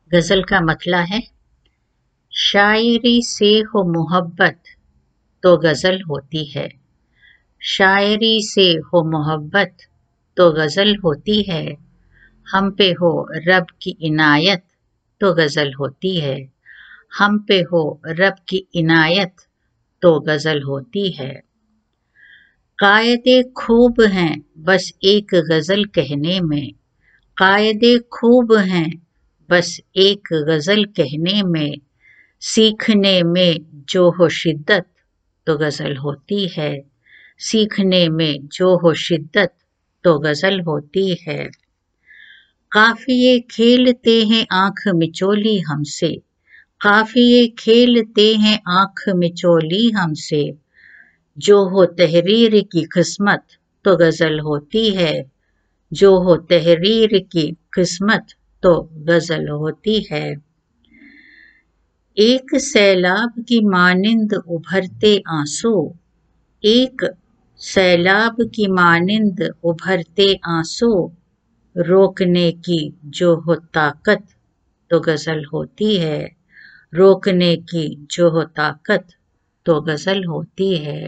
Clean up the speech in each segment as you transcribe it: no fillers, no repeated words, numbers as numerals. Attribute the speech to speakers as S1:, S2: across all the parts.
S1: गज़ल का मतला है, शायरी से हो मोहब्बत तो गज़ल होती है। शायरी से हो मोहब्बत तो गज़ल होती है। हम पे हो रब की इनायत तो गज़ल होती है। हम पे हो रब की इनायत तो गज़ल होती है। कायदे खूब हैं बस एक गज़ल कहने में। कायदे खूब हैं बस एक गज़ल कहने में। सीखने में जो हो शिद्दत तो गज़ल होती है। सीखने में जो हो शिद्दत तो गज़ल होती है। काफ़िए खेलते हैं आँख मिचोली हमसे। काफ़िए खेलते हैं आँख मिचोली हमसे। जो हो तहरीर की किस्मत तो गज़ल होती है। जो हो तहरीर की किस्मत तो गज़ल होती है। एक सैलाब की मानिंद उभरते आंसू। एक सैलाब की मानिंद उभरते आंसू। रोकने की जो हो ताकत तो गज़ल होती है। रोकने की जो हो ताकत तो गज़ल होती है।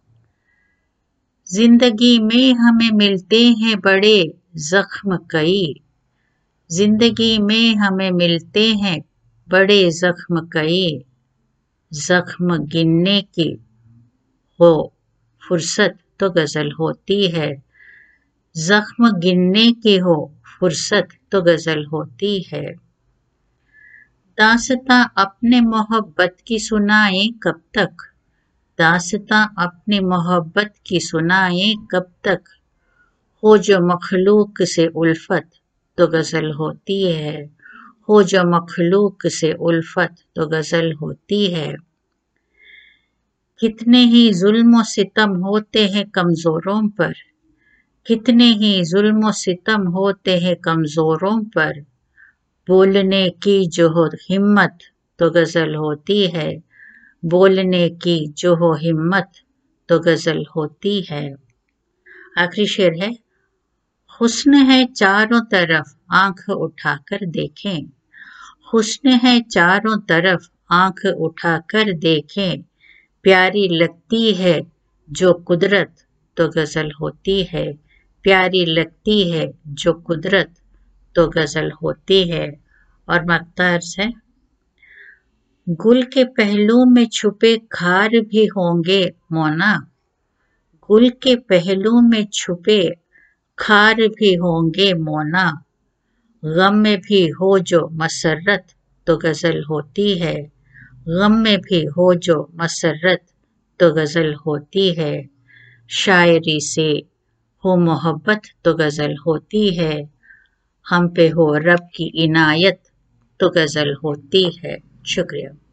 S1: जिंदगी में हमें मिलते हैं बड़े जख्म कई। जिंदगी में हमें मिलते हैं बड़े जख्म कई। जख्म गिनने की हो फुर्सत तो गज़ल होती है। जख्म गिनने की हो फुर्सत तो गज़ल होती है। दास्तां अपने मोहब्बत की सुनाएं कब तक। दास्तां अपनी मोहब्बत की सुनाएं कब तक। हो जो मखलूक से उल्फत तो गज़ल होती है। हो जो मखलूक से उल्फत तो गज़ल होती है। कितने ही जुल्म सितम होते हैं कमज़ोरों पर। कितने ही जुल्म सितम होते हैं कमज़ोरों पर। बोलने की जो हो हिम्मत तो गज़ल होती है। बोलने की जो हो हिम्मत तो गज़ल होती है। आखिरी शेर है, हुस्न है चारों तरफ आंख उठाकर देखें। हुस्न है चारों तरफ आंख उठाकर देखें। प्यारी लगती है जो कुदरत तो गज़ल होती है। प्यारी लगती है जो कुदरत तो गज़ल होती है। और मख्तार है, गुल के पहलू में छुपे खार भी होंगे मोना। गुल के पहलू में छुपे खार भी होंगे मोना। गम में भी हो जो मसरत तो गज़ल होती है। गम में भी हो जो मसरत तो गज़ल होती है। शायरी से हो मोहब्बत तो गज़ल होती है। हम पे हो रब की इनायत तो गज़ल होती है। शुक्रिया।